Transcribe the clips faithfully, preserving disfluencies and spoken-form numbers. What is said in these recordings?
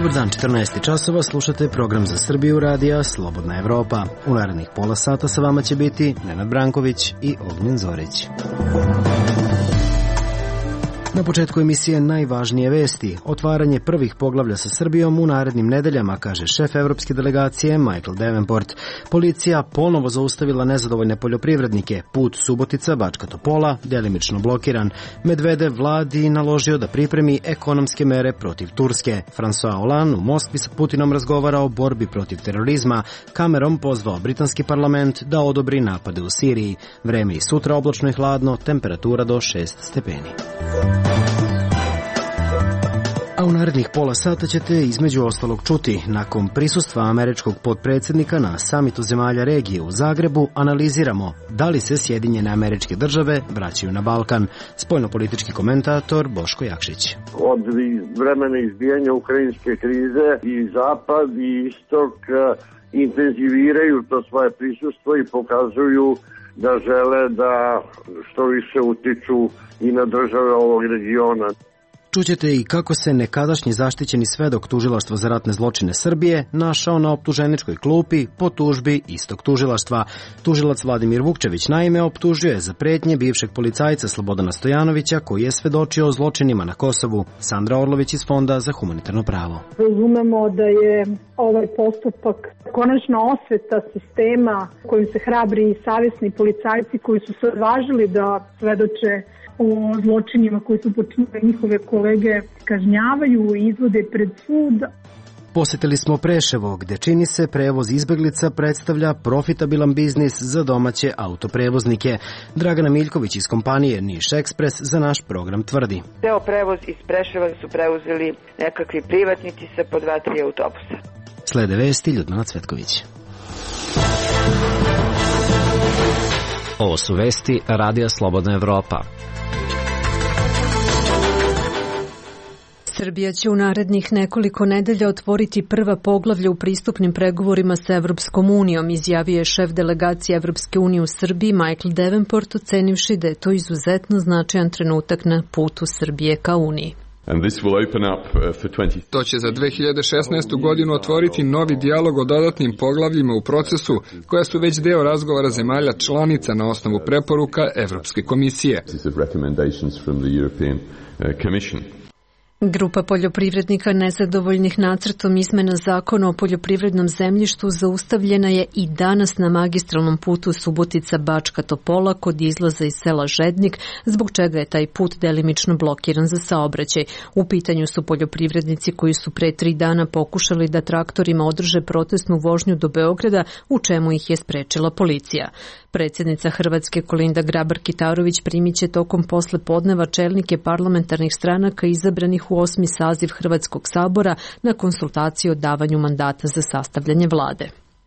Dobar dan, četrnaest časova, slušate program za Srbiju radija Slobodna Evropa. U narednih pola sata sa vama će biti Nenad Branković i Ognjen Zorić. Na početku emisije najvažnije vesti. Otvaranje prvih poglavlja sa Srbijom u narednim nedeljama, kaže šef evropske delegacije Michael Davenport. Policija ponovo zaustavila nezadovoljne poljoprivrednike. Put Subotica Bačka Topola delimično blokiran. Medvedev vladi naložio da pripremi ekonomske mere protiv Turske. François Hollande u Moskvi sa Putinom razgovara o borbi protiv terorizma. Cameron pozvao britanski parlament da odobri napade u Siriji. Vreme i sutra oblačno i hladno, temperatura do šest stepeni. A u narednih pola sata ćete između ostalog čuti, nakon prisustva američkog potpredsjednika na samitu zemalja regije u Zagrebu, analiziramo da li se Sjedinjene Američke Države vraćaju na Balkan. Spoljnopolitički komentator Boško Jakšić. Od vremena izbijanja ukrajinske krize i Zapad i Istok intenziviraju to svoje prisustvo i pokazuju da žele da što više utiču i na države ovog regiona. Čućete i kako se nekadašnji zaštićeni svedok Tužilaštva za ratne zločine Srbije našao na optuženičkoj klupi po tužbi istog tužilaštva. Tužilac Vladimir Vukčević naime optužio je za pretnje bivšeg policajca Slobodana Stojanovića koji je svedočio o zločinima na Kosovu. Sandra Orlović iz Fonda za humanitarno pravo. Razumemo da je ovaj postupak konačna osveta sistema kojim se hrabri i savjesni policajci koji su se odvažili da svedoče o zločinima koji su počinili njihove kolege kažnjavaju i izvode pred sud. Posjetili smo Preševo, gde čini se prevoz izbeglica predstavlja profitabilan biznis za domaće autoprevoznike. Dragana Miljković iz kompanije Niš Ekspres za naš program tvrdi. Deo prevoz iz Preševa su preuzeli nekakvi privatnici sa po dva, tri autobusa. Slede vesti, Ljudmila Cvetković. Ovo su vesti Radija Slobodna Evropa. Srbija će u narednih nekoliko nedelja otvoriti prva poglavlja u pristupnim pregovorima sa Evropskom unijom, izjavio je šef delegacije Evropske unije u Srbiji Michael Davenport, ocenivši da je to izuzetno značajan trenutak na putu Srbije ka Uniji. To će za dve hiljade šesnaestu. godinu otvoriti novi dijalog o dodatnim poglavljima u procesu, koja su već deo razgovora zemalja članica na osnovu preporuka Evropske komisije. Grupa poljoprivrednika nezadovoljnih nacrtom izmena zakona o poljoprivrednom zemljištu zaustavljena je i danas na magistralnom putu Subotica Bačka Topola kod izlaza iz sela Žednik, zbog čega je taj put delimično blokiran za saobraćaj. U pitanju su poljoprivrednici koji su pre tri dana pokušali da traktorima održe protestnu vožnju do Beograda, u čemu ih je sprečila policija. Predsjednica Hrvatske Kolinda Grabar-Kitarović primit će tokom posle podneva čelnike parlamentarnih stranaka izabranih u osmi saziv Hrvatskog sabora na konsultaciju o davanju mandata za sastavljanje vlade.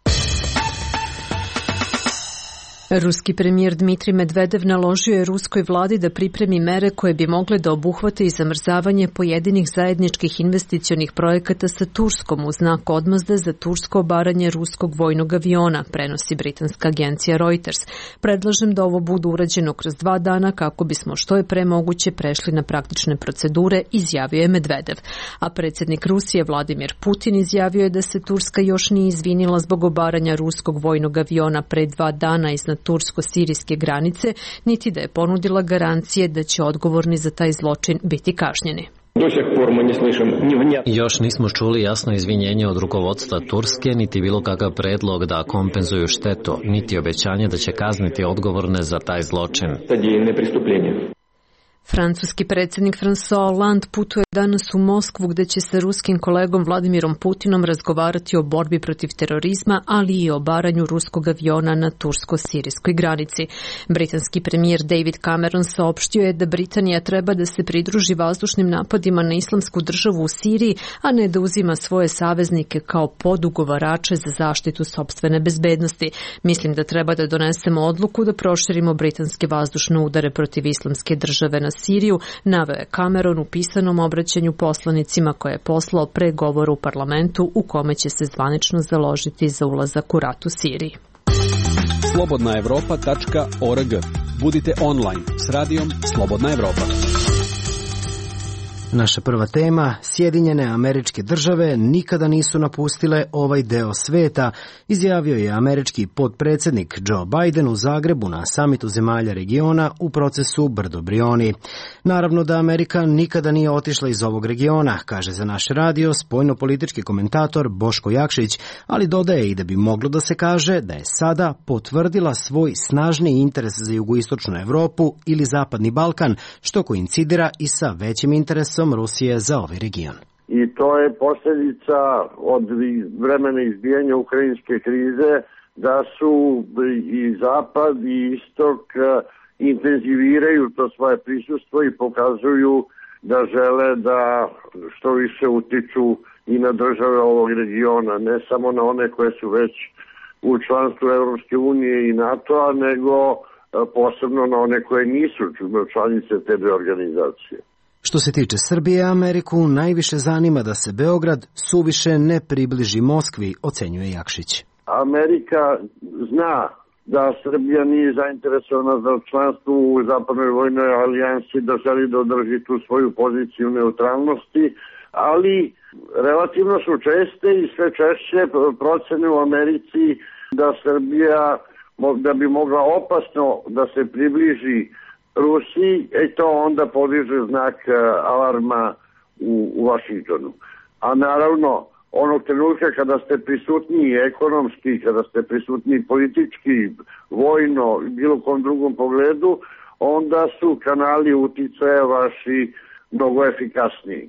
Ruski premijer Dmitrij Medvedev naložio je ruskoj vladi da pripremi mere koje bi mogle da obuhvate i zamrzavanje pojedinih zajedničkih investicionih projekata sa Turskom u znak odmazde za tursko obaranje ruskog vojnog aviona, prenosi britanska agencija Reuters. Predlažem da ovo bude urađeno kroz dva dana kako bismo što je pre moguće prešli na praktične procedure, izjavio je Medvedev. A predsjednik Rusije Vladimir Putin izjavio je da se Turska još nije izvinila zbog obaranja ruskog vojnog aviona pre dva dana iznad tursko-sirijske granice, niti da je ponudila garancije da će odgovorni za taj zločin biti kažnjeni. Još nismo čuli jasno izvinjenje od rukovodstva Turske, niti bilo kakav predlog da kompenzuju štetu, niti obećanje da će kazniti odgovorne za taj zločin. Francuski predsjednik François Hollande putuje danas u Moskvu gde će sa ruskim kolegom Vladimirom Putinom razgovarati o borbi protiv terorizma, ali i o obaranju ruskog aviona na tursko-sirijskoj granici. Britanski premijer David Cameron saopštio je da Britanija treba da se pridruži vazdušnim napadima na islamsku državu u Siriji, a ne da uzima svoje saveznike kao podugovarače za zaštitu sopstvene bezbednosti. Mislim da treba da donesemo odluku da proširimo britanske vazdušne udare protiv islamske države na Siriju, naveo je Cameron u pisanom obraćanju poslanicima koje je poslao pre govora u parlamentu u kome će se zvanično založiti za ulazak u rat u Siriji. slobodna evropa tačka org. Budite online s radijom Slobodna Evropa. Naša prva tema, Sjedinjene Američke Države nikada nisu napustile ovaj deo sveta, izjavio je američki potpredsjednik Joe Biden u Zagrebu na samitu zemalja regiona u procesu Brdo Brioni. Naravno da Amerika nikada nije otišla iz ovog regiona, kaže za naš radio spoljnopolitički komentator Boško Jakšić, ali dodaje i da bi moglo da se kaže da je sada potvrdila svoj snažni interes za jugoistočnu Evropu ili Zapadni Balkan, što koincidira i sa većim interesom Rusije za ovaj region. I to je posljedica od vremena izbijanja ukrajinske krize, da su i Zapad i Istok intenziviraju to svoje prisustvo i pokazuju da žele da što više utiču i na države ovog regiona, ne samo na one koje su već u članstvu Evropske unije i NATO-a, nego posebno na one koje nisu članice te dve organizacije. Što se tiče Srbije, Ameriku najviše zanima da se Beograd suviše ne približi Moskvi, ocenjuje Jakšić. Amerika zna da Srbija nije zainteresovana za članstvo u Zapadnoj vojnoj alijansi, da želi da održi tu svoju poziciju neutralnosti, ali relativno su česte i sve češće procene u Americi da Srbija da bi mogla opasno da se približi Rusiji, i to onda podiže znak alarma u, u Vašingtonu. A naravno, onog trenutka kada ste prisutni ekonomski, kada ste prisutni politički, vojno, bilo kom drugom pogledu, onda su kanali uticaja vaši mnogo efikasniji.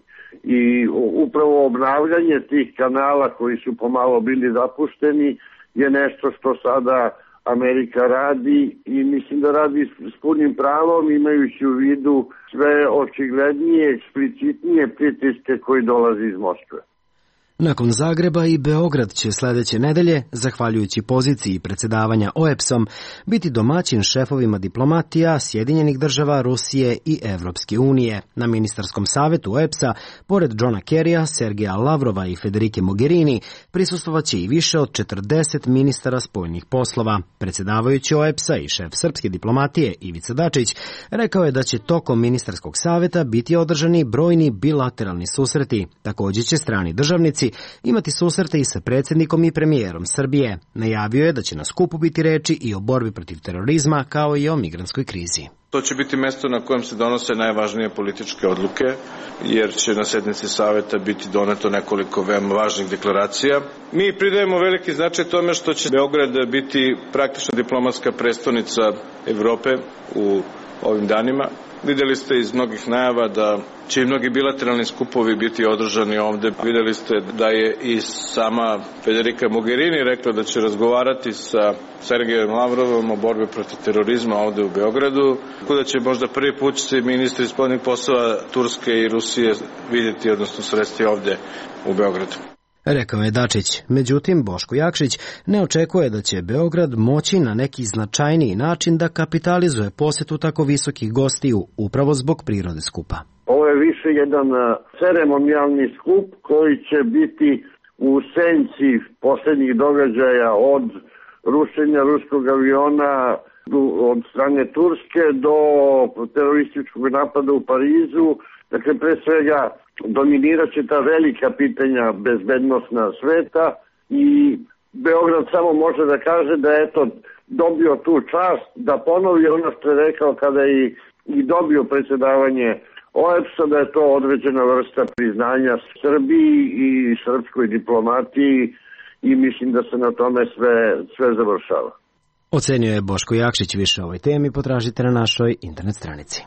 I upravo obnavljanje tih kanala koji su pomalo bili zapušteni je nešto što sada Amerika radi i mislim da radi s punim pravom, imajući u vidu sve očiglednije, eksplicitnije pritiske koji dolazi iz Moskve. Nakon Zagreba i Beograd će sledeće nedelje, zahvaljujući poziciji predsjedavanja O E B S-om, biti domaćin šefovima diplomatija Sjedinjenih država, Rusije i Evropske unije. Na ministarskom savetu O E B S-a, pored Johna Kerrya, Sergeja Lavrova i Federike Mogherini, prisustvovaće i više od četrdeset ministara spoljnih poslova. Predsjedavajući O E B S-a i šef srpske diplomatije Ivica Dačić rekao je da će tokom ministarskog saveta biti održani brojni bilateralni susreti. Također će strani državnici imati susrete i sa predsjednikom i premijerom Srbije. Najavio je da će na skupu biti reči i o borbi protiv terorizma, kao i o migrantskoj krizi. To će biti mesto na kojem se donose najvažnije političke odluke, jer će na sednici saveta biti doneto nekoliko veoma važnih deklaracija. Mi pridajemo veliki značaj tome što će Beograd biti praktično diplomatska prestonica Evrope u ovim danima. Videli ste iz mnogih najava da će i mnogi bilateralni skupovi biti održani ovde. Videli ste da je i sama Federika Mogherini rekla da će razgovarati sa Sergejem Lavrovom o borbi protiv terorizma ovde u Beogradu. Tako da će možda prvi put se ministri spoljnih poslova Turske i Rusije vidjeti, odnosno sresti ovde u Beogradu. Rekao je Dačić. Međutim, Boško Jakšić ne očekuje da će Beograd moći na neki značajniji način da kapitalizuje posjetu tako visokih gostiju, upravo zbog prirode skupa. Ovo je više jedan ceremonijalni skup koji će biti u senci posljednjih događaja od rušenja ruskog aviona od strane Turske do terorističkog napada u Parizu. Dakle, pre svega dominirat će ta velika pitanja bezbednosna sveta i Beograd samo može da kaže da je eto dobio tu čast da ponovi ono što je rekao kada je i, i dobio predsjedavanje O E B S-a, da je to određena vrsta priznanja Srbiji i srpskoj diplomatiji i mislim da se na tome sve, sve završava. Ocenio je Boško Jakšić. Više o ovoj temi potražite na našoj internet stranici.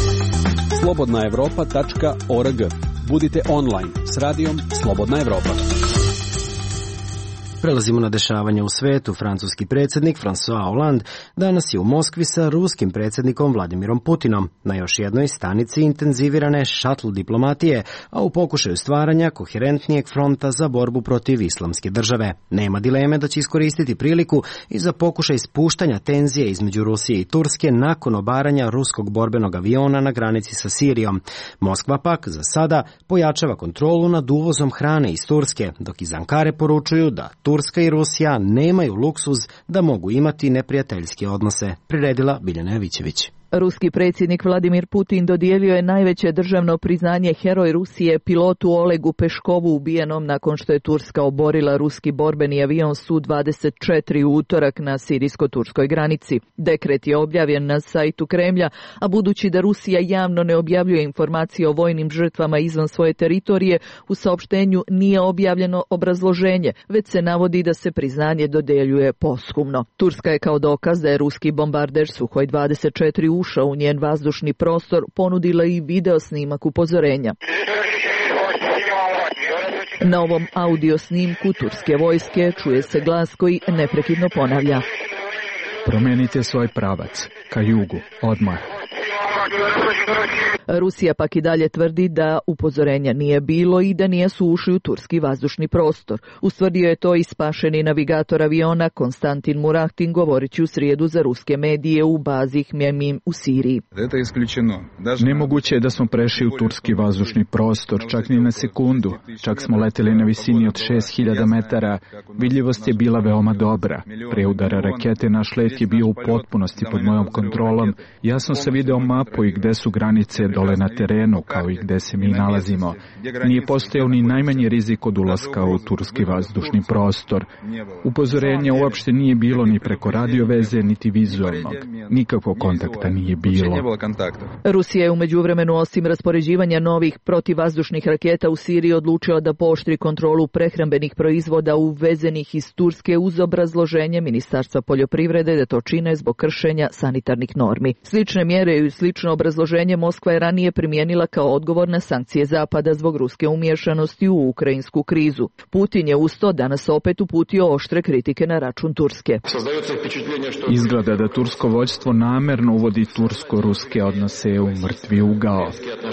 slobodna evropa tačka org. Budite online s radijom Slobodna Evropa. Prelazimo na dešavanja u svetu. Francuski predsjednik François Hollande danas je u Moskvi sa ruskim predsjednikom Vladimirom Putinom na još jednoj stanici intenzivirane šatl diplomatije, a u pokušaju stvaranja koherentnijeg fronta za borbu protiv islamske države. Nema dileme da će iskoristiti priliku i za pokušaj spuštanja tenzije između Rusije i Turske nakon obaranja ruskog borbenog aviona na granici sa Sirijom. Moskva pak za sada pojačava kontrolu nad uvozom hrane iz Turske, dok iz Ankare poručuju da Turska i Rusija nemaju luksuz da mogu imati neprijateljske odnose, priredila Biljana Jevićević. Ruski predsjednik Vladimir Putin dodijelio je najveće državno priznanje Heroj Rusije pilotu Olegu Peškovu ubijenom nakon što je Turska oborila ruski borbeni avion Su dvadeset četiri u utorak na sirijsko-turskoj granici. Dekret je objavljen na sajtu Kremlja, a budući da Rusija javno ne objavljuje informacije o vojnim žrtvama izvan svoje teritorije, u saopštenju nije objavljeno obrazloženje, već se navodi da se priznanje dodeljuje posthumno. Turska je kao dokaz da je ruski bombarder Suhoj dvadeset četiri ušao u njen vazdušni prostor ponudila i video snimak upozorenja. Na ovom audio snimku turske vojske čuje se glas koji neprekidno ponavlja: promenite svoj pravac, ka jugu, odmah. Rusija pak i dalje tvrdi da upozorenja nije bilo i da nisu ušli u turski vazdušni prostor. Ustvrdio je to i spašeni navigator aviona Konstantin Murahtin govoreći u srijedu za ruske medije u bazi Hmemim u Siriji. Nemoguće je da smo prešli u turski vazdušni prostor, čak ni na sekundu. Čak smo leteli na visini od šest hiljada metara. Vidljivost je bila veoma dobra. Pre udara rakete naš let je bio u potpunosti pod mojom kontrolom. Jasno sam video mapu i gde su granice dole na terenu, kao i gde se mi nalazimo. Nije postojao ni najmanji rizik od ulaska u turski vazdušni prostor. Upozorenja uopšte nije bilo ni preko radioveze, niti vizualnog. Nikakvog kontakta nije bilo. Rusija je u međuvremenu, osim raspoređivanja novih protivvazdušnih raketa u Siriji, odlučila da pooštri kontrolu prehrambenih proizvoda uvezenih iz Turske uz obrazloženje Ministarstva poljoprivrede da to čine zbog kršenja sanitarnih normi. Slične mjere i slično obrazloženje Moskva je ranije primijenila kao odgovor na sankcije Zapada zbog ruske umiješanosti u ukrajinsku krizu. Putin je usto danas opet uputio oštre kritike na račun Turske. Izgleda da tursko vođstvo namerno uvodi tursko-ruske odnose u mrtvi ugao.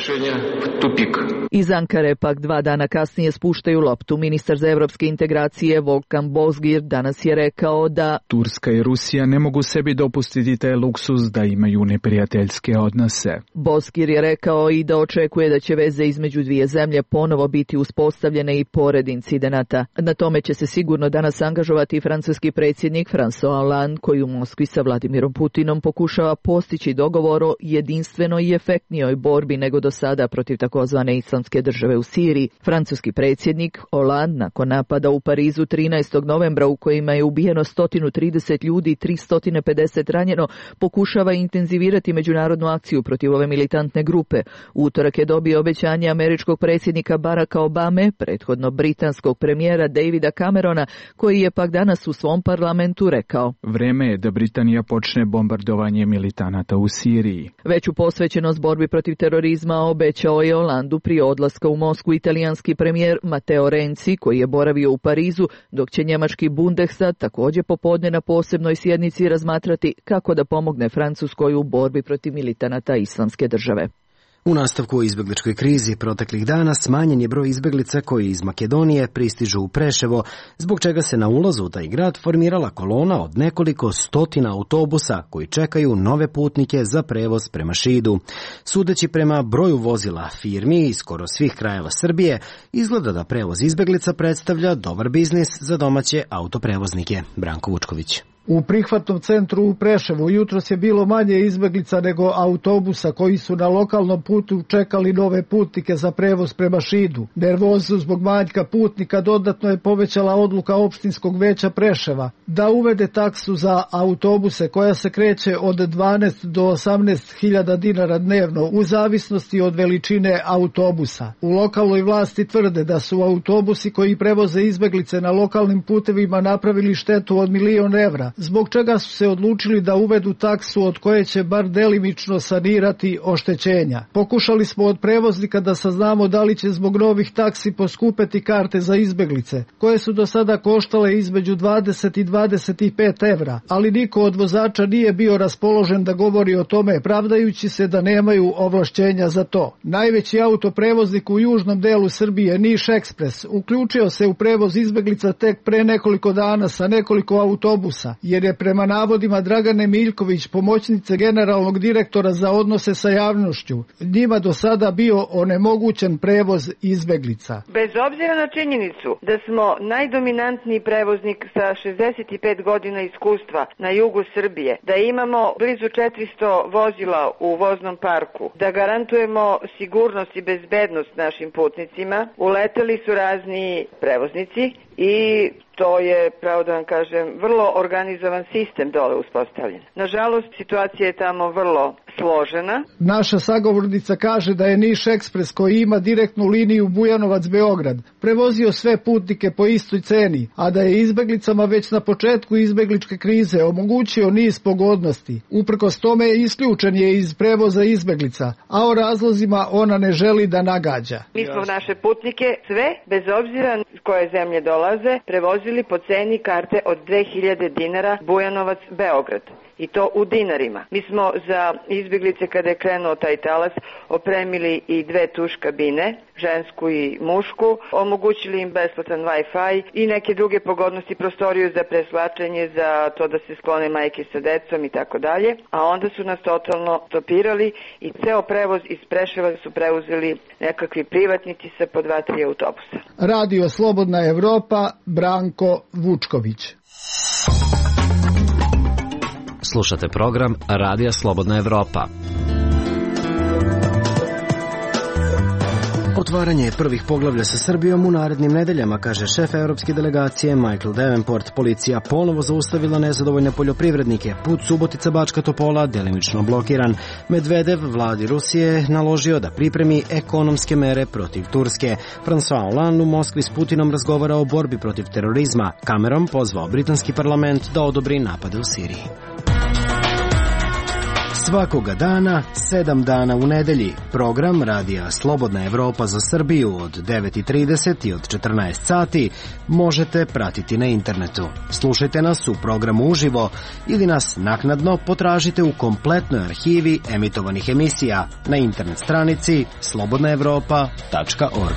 Iz Ankare pak dva dana kasnije spuštaju loptu. Ministar za evropske integracije Volkan Bozgir danas je rekao da Turska i Rusija ne mogu sebi dopustiti taj luksuz da imaju neprijateljske odnose. Bozgir je rekao i da očekuje da će veze između dvije zemlje ponovo biti uspostavljene i pored incidenata. Na tome će se sigurno danas angažovati francuski predsjednik François Hollande, koji u Moskvi sa Vladimirom Putinom pokušava postići dogovor o jedinstvenoj i efektnijoj borbi nego do sada protiv takozvane islamske države u Siriji. Francuski predsjednik Hollande nakon napada u Parizu trinaestog novembra u kojima je ubijeno sto trideset ljudi i tristo pedeset ranjeno, pokušava intenzivirati međunarodnu akciju protiv ove militantne grupe. U utorak je dobio obećanje američkog predsjednika Baracka Obame, prethodno britanskog premijera Davida Camerona, koji je pak danas u svom parlamentu rekao: vreme je da Britanija počne bombardovanje militanata u Siriji. Veću posvećenost borbi protiv terorizma obećao je Holandu prije odlaska u Moskvu italijanski premijer Matteo Renzi, koji je boravio u Parizu, dok će njemački Bundestag također popodne na posebnoj sjednici razmatrati kako da pomogne Francuskoj u borbi protiv militanata islamske države. U nastavku o izbjegličkoj krizi proteklih dana smanjen je broj izbjeglica koji iz Makedonije pristižu u Preševo, zbog čega se na ulazu u taj grad formirala kolona od nekoliko stotina autobusa koji čekaju nove putnike za prevoz prema Šidu. Sudeći prema broju vozila firmi iz skoro svih krajeva Srbije, izgleda da prevoz izbjeglica predstavlja dobar biznis za domaće autoprevoznike. Branko Vučković. U prihvatnom centru u Preševu jutros je bilo manje izbjeglica nego autobusa koji su na lokalnom putu čekali nove putnike za prevoz prema Šidu. Nervozu zbog manjka putnika dodatno je povećala odluka opštinskog veća Preševa da uvede taksu za autobuse koja se kreće od dvanaest do osamnaest hiljada dinara dnevno u zavisnosti od veličine autobusa. U lokalnoj vlasti tvrde da su autobusi koji prevoze izbjeglice na lokalnim putevima napravili štetu od milion evra, zbog čega su se odlučili da uvedu taksu od koje će bar delimično sanirati oštećenja. Pokušali smo od prevoznika da saznamo da li će zbog novih taksi poskupeti karte za izbjeglice, koje su do sada koštale između dvadeset i dvadeset pet evra, ali niko od vozača nije bio raspoložen da govori o tome, pravdajući se da nemaju ovlašćenja za to. Najveći autoprevoznik u južnom delu Srbije, Niš Ekspres, uključio se u prevoz izbjeglica tek pre nekoliko dana sa nekoliko autobusa jer je prema navodima Dragane Miljković, pomoćnice generalnog direktora za odnose sa javnošću, njima do sada bio onemogućen prevoz izbeglica. Bez obzira na činjenicu da smo najdominantniji prevoznik sa šezdeset pet godina iskustva na jugu Srbije, da imamo blizu četiristo vozila u voznom parku, da garantujemo sigurnost i bezbednost našim putnicima, uleteli su razni prevoznici i to je, pravo da vam kažem, vrlo organizovan sistem dole uspostavljen. Nažalost, situacija je tamo vrlo složena. Naša sagovornica kaže da je Niš Ekspres, koji ima direktnu liniju Bujanovac-Beograd, prevozio sve putnike po istoj ceni, a da je izbeglicama već na početku izbegličke krize omogućio niz pogodnosti. Uprkos tome isključen je iz prevoza izbeglica, a o razlozima ona ne želi da nagađa. Mi smo naše putnike sve, bez obzira s koje zemlje dolaze, prevozili po ceni karte od dve hiljade dinara Bujanovac-Beograd. I to u dinarima. Mi smo za izbjeglice, kada je krenuo taj talas, opremili i dve tuš kabine, žensku i mušku, omogućili im besplatan Wi-Fi i neke druge pogodnosti, prostoriju za preslačenje, za to da se sklone majke sa decom i tako dalje. A onda su nas totalno stopirali i ceo prevoz iz Preševa su preuzeli nekakvi privatnici sa po dva, tri autobusa. Radio Slobodna Evropa, Branko Vučković. Slušate program Radija Slobodna Evropa. Otvaranje prvih poglavlja sa Srbijom u narednim nedeljama, kaže šef evropske delegacije Michael Davenport. Policija ponovo zaustavila nezadovoljne poljoprivrednike. Put Subotica Bačka Topola delimično blokiran. Medvedev vladi Rusije naložio da pripremi ekonomske mere protiv Turske. François Hollande u Moskvi s Putinom razgovara o borbi protiv terorizma. Cameron pozvao britanski parlament da odobri napade u Siriji. Svakoga dana, sedam dana u nedelji, program Radija Slobodna Evropa za Srbiju od devet i trideset i od četrnaest sati možete pratiti na internetu. Slušajte nas u programu uživo ili nas naknadno potražite u kompletnoj arhivi emitovanih emisija na internet stranici slobodna evropa tačka org.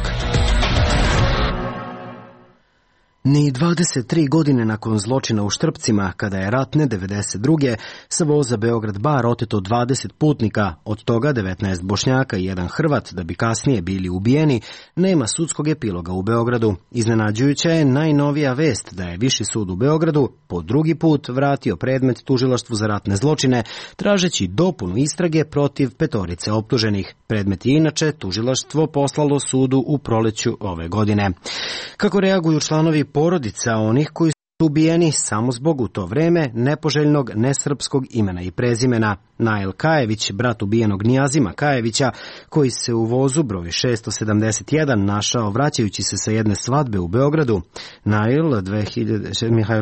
Ni dvadeset tri godine nakon zločina u Štrpcima, kada je ratne devedeset druge sa voza Beograd-Bar oteto dvadeset putnika, od toga devetnaest Bošnjaka i jedan Hrvat, da bi kasnije bili ubijeni, nema sudskog epiloga u Beogradu. Iznenađujuća je najnovija vest da je Viši sud u Beogradu po drugi put vratio predmet tužilaštvu za ratne zločine, tražeći dopunu istrage protiv petorice optuženih. Predmet je inače tužilaštvo poslalo sudu u proleću ove godine. Kako reaguju članovi porodica onih koji su ubijeni samo zbog u to vreme nepoželjnog nesrpskog imena i prezimena? Nail Kajević, brat ubijenog Nijazima Kajevića, koji se u vozu broj šesto sedamdeset jedan našao vraćajući se sa jedne svadbe u Beogradu. Nail, dve hiljade... Mihajl...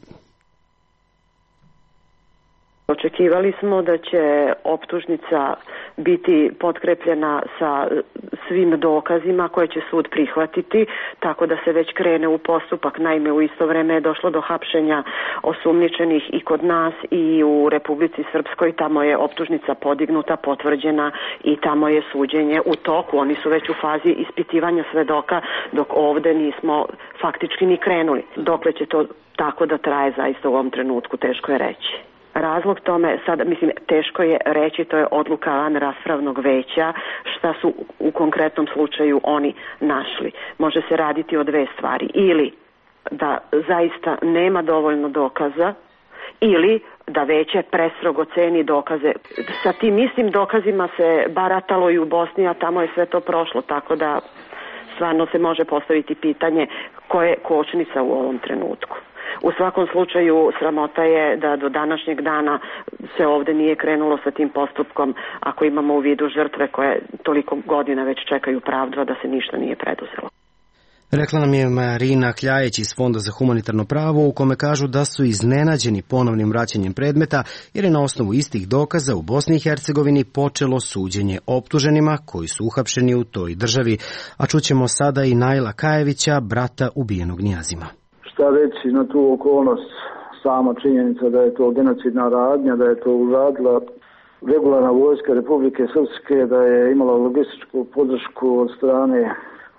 Očekivali smo da će optužnica biti potkrepljena sa svim dokazima koje će sud prihvatiti, tako da se već krene u postupak. Naime, u isto vreme je došlo do hapšenja osumnjičenih i kod nas i u Republici Srpskoj. Tamo je optužnica podignuta, potvrđena i tamo je suđenje u toku. Oni su već u fazi ispitivanja svedoka, dok ovde nismo faktički ni krenuli. Dokle će to tako da traje, zaista u ovom trenutku teško je reći. Razlog tome, sad, mislim, teško je reći, to je odluka van raspravnog veća, šta su u konkretnom slučaju oni našli. Može se raditi o dve stvari. Ili da zaista nema dovoljno dokaza, ili da veće prestrogo ceni dokaze. Sa tim istim dokazima se baratalo i u Bosni, a tamo je sve to prošlo, tako da stvarno se može postaviti pitanje ko je kočnica u ovom trenutku. U svakom slučaju sramota je da do današnjeg dana se ovde nije krenulo sa tim postupkom, ako imamo u vidu žrtve koje toliko godina već čekaju pravdu, a da se ništa nije preduzelo. Rekla nam je Marina Kljajeć iz Fonda za humanitarno pravo, u kome kažu da su iznenađeni ponovnim vraćanjem predmeta, jer je na osnovu istih dokaza u Bosni i Hercegovini počelo suđenje optuženima koji su uhapšeni u toj državi. A čućemo sada i Naila Kajevića, brata ubijenog Nijazima. Šta reći na tu okolnost, sama činjenica da je to genocidna radnja, da je to uradila regularna vojska Republike Srpske, da je imala logističku podršku od strane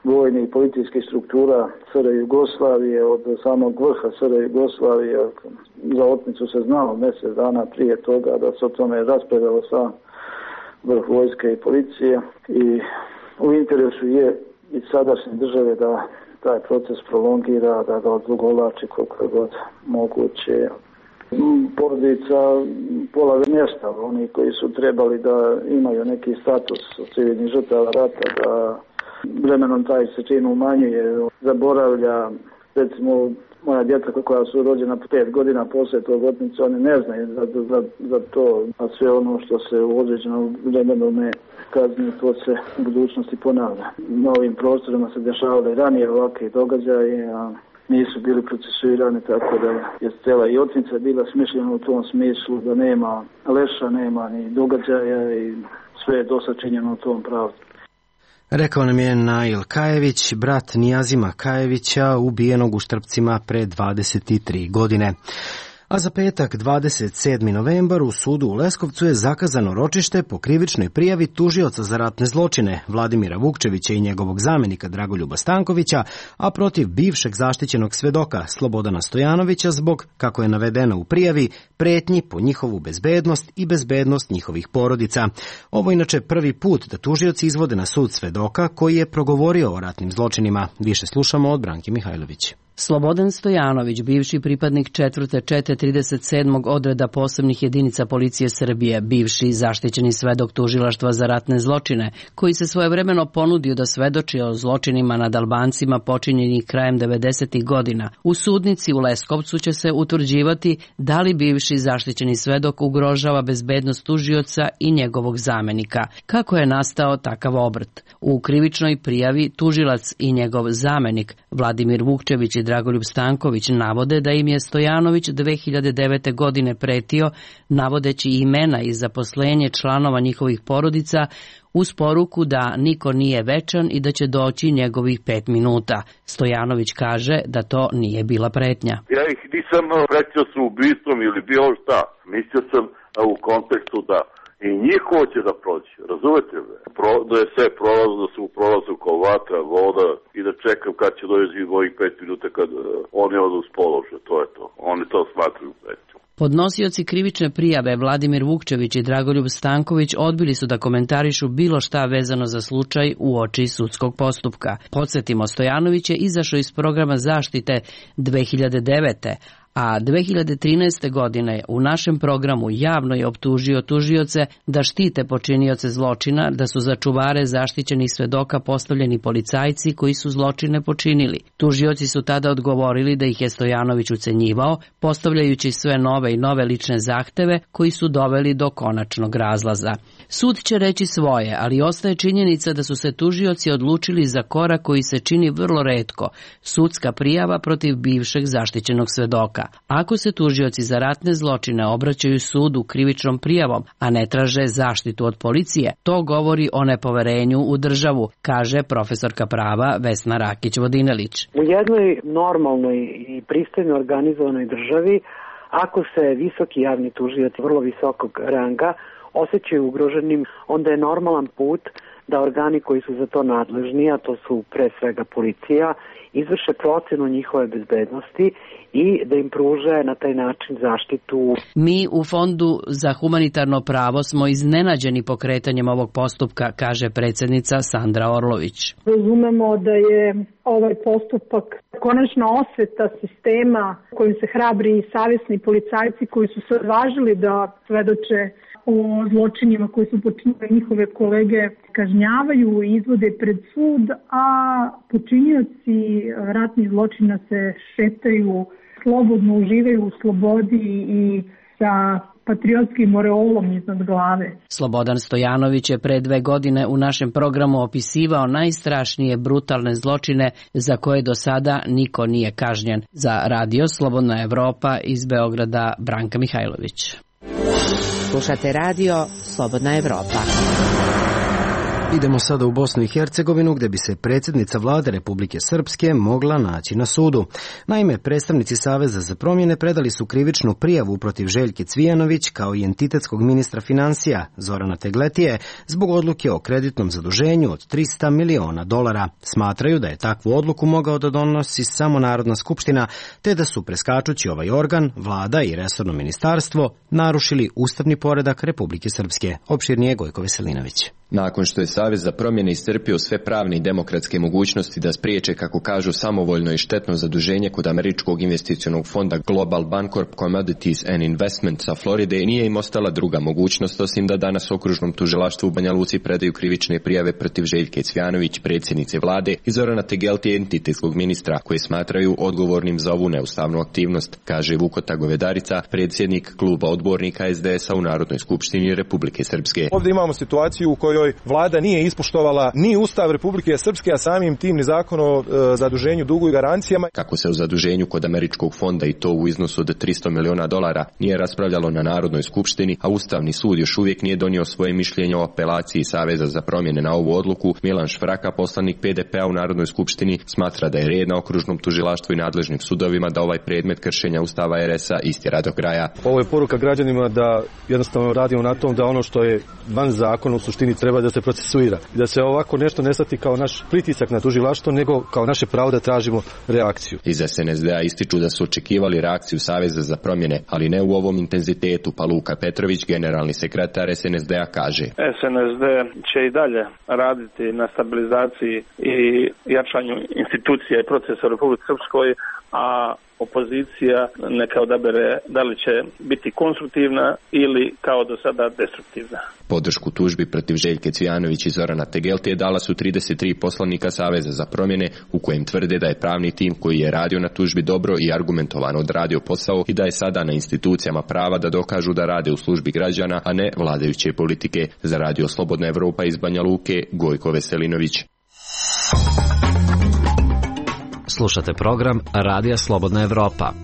vojnih policijskih struktura S R Jugoslavije, od samog vrha S R Jugoslavije. Za otmicu se znalo mjesec dana prije toga da se o tome raspravljalo sa vrh vojske i policije i u interesu je i sadašnje države da taj proces prolongira, da ga odugovlači koliko je god moguće. Porodica pola mjesta, oni koji su trebali da imaju neki status civilnih žrtava rata, da vremenom taj se čin umanjuje, zaboravlja, recimo moja djeca koja su rođena pet godina poslije tog otmice, oni ne znaju za, za, za to, a sve ono što se u određenom vremenu ne kazni, to se u budućnosti ponavlja. Na ovim prostorima se dešavale ranije ovakve događaje, a nisu bili procesuirani, tako da je cijela i otmica bila smišljena u tom smislu da nema leša, nema ni događaja i sve je dosta činjeno u tom pravcu. Rekao nam je Nail Kajević, brat Nijazima Kajevića, ubijenog u Štrpcima pre dvadeset tri godine. A za petak dvadeset sedmi novembar u sudu u Leskovcu je zakazano ročište po krivičnoj prijavi tužioca za ratne zločine Vladimira Vukčevića i njegovog zamenika Dragoljuba Stankovića, a protiv bivšeg zaštićenog svedoka Slobodana Stojanovića zbog, kako je navedeno u prijavi, pretnji po njihovu bezbednost i bezbednost njihovih porodica. Ovo je inače prvi put da tužioci izvode na sud svedoka koji je progovorio o ratnim zločinima. Više slušamo od Branke Mihajlović. Slobodan Stojanović, bivši pripadnik četvrte čete trideset sedmog odreda posebnih jedinica policije Srbije, bivši zaštićeni svedok tužilaštva za ratne zločine, koji se svojevremeno ponudio da svedoči o zločinima nad Albancima počinjenih krajem devedesetih godina. U sudnici u Leskovcu će se utvrđivati da li bivši zaštićeni svedok ugrožava bezbednost tužioca i njegovog zamenika. Kako je nastao takav obrt? U krivičnoj prijavi tužilac i njegov zamenik Vladimir Vukčević i Dragoljub Stanković navode da im je Stojanović dve hiljade devete. godine pretio, navodeći imena i zaposlenje članova njihovih porodica, uz poruku da niko nije večan i da će doći njegovih pet minuta. Stojanović kaže da to nije bila pretnja. Ja ih nisam pretio sa ubistvom ili bilo šta. Mislio sam u kontekstu da i njih hoće da prođe, razumete me? Pro, da je sve prolazno, da su u prolazu kao vatra, voda i da čekam kad će doći ovih pet minuta kad uh, oni odu s položaja, to je to. Oni to smatruju pretnjom. Podnosioci krivične prijave Vladimir Vukčević i Dragoljub Stanković odbili su da komentarišu bilo šta vezano za slučaj u oči sudskog postupka. Podsjetimo, Stojanović je izašao iz programa zaštite dve hiljade devete. A dve hiljade trinaeste. godine u našem programu javno je optužio tužioce da štite počinioce zločina, da su za čuvare zaštićenih svedoka postavljeni policajci koji su zločine počinili. Tužioci su tada odgovorili da ih je Stojanović ucenjivao, postavljajući sve nove i nove lične zahteve koji su doveli do konačnog razlaza. Sud će reći svoje, ali ostaje činjenica da su se tužioci odlučili za korak koji se čini vrlo retko, sudska prijava protiv bivšeg zaštićenog svedoka. Ako se tužioci za ratne zločine obraćaju sudu krivičnom prijavom, a ne traže zaštitu od policije, to govori o nepoverenju u državu, kaže profesorka prava Vesna Rakić-Vodinelić. U jednoj normalnoj i pristojno organizovanoj državi, ako se visoki javni tužioci vrlo visokog ranga osjećaju ugroženim, onda je normalan put da organi koji su za to nadležni, a to su pre svega policija, izvrše procenu njihove bezbednosti i da im pruže na taj način zaštitu. Mi u Fondu za humanitarno pravo smo iznenađeni pokretanjem ovog postupka, kaže predsjednica Sandra Orlović. Razumemo da je ovaj postupak konačna osveta sistema kojim se hrabri i savjesni policajci koji su se odvažili da svedoče o zločinima koji su počinili njihove kolege kažnjavaju i izvode pred sud, a počinioci ratnih zločina se šetaju, slobodno uživaju u slobodi i sa patriotskim oreolom iznad glave. Slobodan Stojanović je pre dve godine u našem programu opisivao najstrašnije brutalne zločine za koje do sada niko nije kažnjen. Za radio Slobodna Evropa iz Beograda, Branka Mihajlović. Slušate radio Slobodna Evropa. Idemo sada u Bosnu i Hercegovinu gdje bi se predsjednica vlade Republike Srpske mogla naći na sudu. Naime, predstavnici Saveza za promjene predali su krivičnu prijavu protiv Željke Cvijanović kao i entitetskog ministra financija Zorana Tegletije zbog odluke o kreditnom zaduženju od trista miliona dolara. Smatraju da je takvu odluku mogao da donosi samo Narodna skupština, te da su preskačući ovaj organ, vlada i resorno ministarstvo narušili ustavni poredak Republike Srpske. Opširnije Gojko Veselinović. Nakon što je Savez za promjene iscrpio sve pravne i demokratske mogućnosti da spriječe, kako kažu, samovoljno i štetno zaduženje kod američkog investicionog fonda Global Bancorp Commodities and Investments sa Floride, nije im ostala druga mogućnost osim da danas okružnom tužilaštvu u Banja Luci predaju krivične prijave protiv Željke Cvijanović, predsjednice vlade, i Zorana Tegeltije, entitetskog ministra, koje smatraju odgovornim za ovu neustavnu aktivnost, kaže Vukota Govedarica, predsjednik kluba odbornika es de esa u Narodnoj skupštini Republike Srpske. Ovdje imamo situaciju u kojoj vlada nije ispoštovala ni Ustav Republike Srpske, a samim tim ni zakon o e, zaduženju, dugu i garancijama. Kako se o zaduženju kod američkog fonda, i to u iznosu od trista miliona dolara, nije raspravljalo na Narodnoj skupštini, a Ustavni sud još uvijek nije donio svoje mišljenje o apelaciji Saveza za promjene na ovu odluku, Milan Švraka, poslanik pe de pea u Narodnoj skupštini, smatra da je red na okružnom tužilaštvu i nadležnim sudovima da ovaj predmet kršenja Ustava er es a istjera do kraja. Ovo je poruka građanima da jednostavno radimo na tom da ono što je van zakona u suštini treba da se procesuira. I da se ovako nešto ne shvati kao naš pritisak na tužilaštvo, nego kao naše pravo da tražimo reakciju. Iz es en es de a ističu da su očekivali reakciju Saveza za promjene, ali ne u ovom intenzitetu, pa Luka Petrović, generalni sekretar es en es de a, kaže. es en es de će i dalje raditi na stabilizaciji i jačanju institucija i procesa u Republici Srpskoj, a opozicija neka odabere da li će biti konstruktivna ili kao do sada destruktivna. Podršku tužbi protiv Željke Cvijanović i Zorana Tegeltije dala su trideset tri poslanika Saveza za promjene, u kojem tvrde da je pravni tim koji je radio na tužbi dobro i argumentovano odradio posao i da je sada na institucijama prava da dokažu da rade u službi građana, a ne vladajuće politike. Za Radio Slobodna Evropa iz Banja Luke, Gojko Veselinović. Slušate program Radija Slobodna Evropa.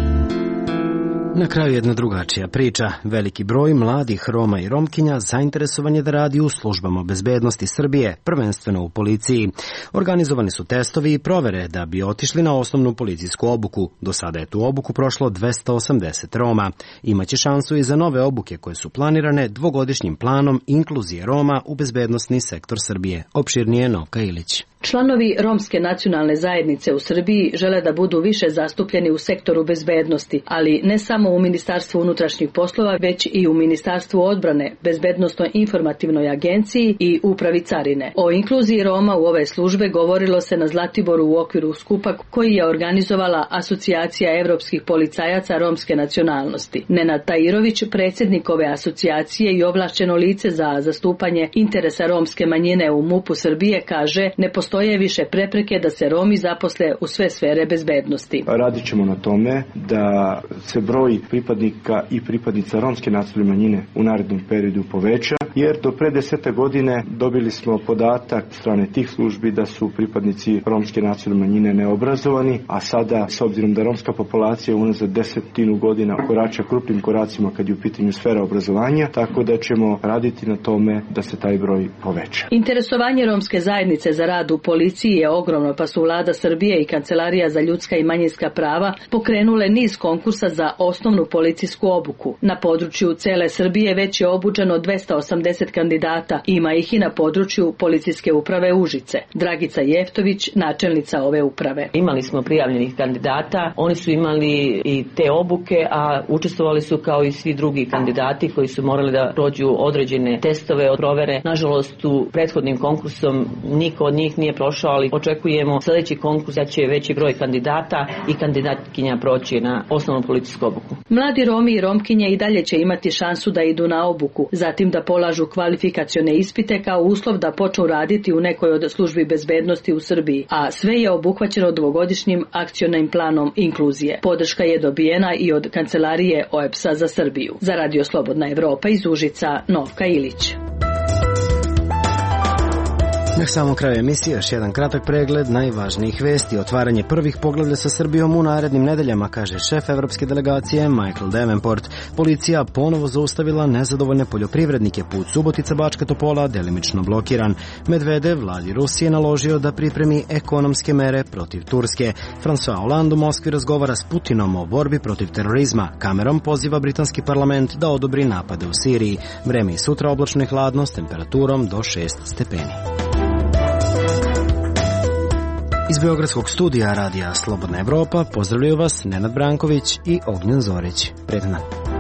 Na kraju jedna drugačija priča. Veliki broj mladih Roma i Romkinja zainteresovan je da radi u službama bezbednosti Srbije, prvenstveno u policiji. Organizovani su testovi i provere da bi otišli na osnovnu policijsku obuku. Do sada je tu obuku prošlo dvesta osamdeset Roma. Imaće šansu i za nove obuke koje su planirane dvogodišnjim planom inkluzije Roma u bezbednosni sektor Srbije. Opširnije Novka Ilić. Članovi romske nacionalne zajednice u Srbiji žele da budu više zastupljeni u sektoru bezbednosti, ali ne samo u Ministarstvu unutrašnjih poslova, već i u Ministarstvu odbrane, Bezbednosnoj informativnoj agenciji i Upravi carine. O inkluziji Roma u ove službe govorilo se na Zlatiboru u okviru skupa koji je organizovala Asocijacija evropskih policajaca romske nacionalnosti. Nenad Tajirović, predsjednik ove asocijacije i ovlašćeno lice za zastupanje interesa romske manjine u MUP-u Srbije, kaže: ne postoji Postoje više prepreke da se Romi zaposle u sve sfere bezbednosti. Radit ćemo na tome da se broj pripadnika i pripadnica romske nacionalne manjine u narednom periodu poveća, jer do pre desete godine dobili smo podatak strane tih službi da su pripadnici romske nacionalne manjine neobrazovani, a sada, s obzirom da romska populacija unazad desetinu godina korača krupnim koracima kad je u pitanju sfera obrazovanja, tako da ćemo raditi na tome da se taj broj poveća. Interesovanje romske zajednice za rad u policiji je ogromno, pa su vlada Srbije i Kancelarija za ljudska i manjinska prava pokrenule niz konkursa za osnovnu policijsku obuku. Na području cele Srbije već je obučeno dvesta osamdeset kandidata, ima ih i na području policijske uprave Užice. Dragica Jeftović, načelnica ove uprave. Imali smo prijavljenih kandidata, oni su imali i te obuke, a učestvovali su kao i svi drugi kandidati koji su morali da prođu određene testove, provere. Nažalost, u prethodnim konkursom niko od njih nije prošao, ali očekujemo sljedeći konkurs da će veći broj kandidata i kandidatkinja proći na osnovnu policijsku obuku. Mladi Romi i Romkinje i dalje će imati šansu da idu na obuku, zatim da polažu kvalifikacione ispite kao uslov da počnu raditi u nekoj od službi bezbednosti u Srbiji, a sve je obuhvaćeno dvogodišnjim akcionim planom inkluzije. Podrška je dobijena i od Kancelarije O E B S A za Srbiju. Za Radio Slobodna Evropa iz Užica, Novka Ilić. Na samom kraju emisije još jedan kratak pregled najvažnijih vesti. Otvaranje prvih poglavlja sa Srbijom u narednim nedeljama, kaže šef evropske delegacije Michael Davenport. Policija ponovo zaustavila nezadovoljne poljoprivrednike. Put Subotica-Bačka Topola delimično blokiran. Medvedev vladi Rusije naložio da pripremi ekonomske mere protiv Turske. François Hollande u Moskvi razgovara s Putinom o borbi protiv terorizma. Cameron poziva britanski parlament da odobri napade u Siriji. Vreme i sutra oblačno i hladno s temperaturom do šest stepeni. Iz Beogradskog studija radija Slobodna Evropa pozdravljaju vas Nenad Branković i Ognjen Zorić. Prijetan dan.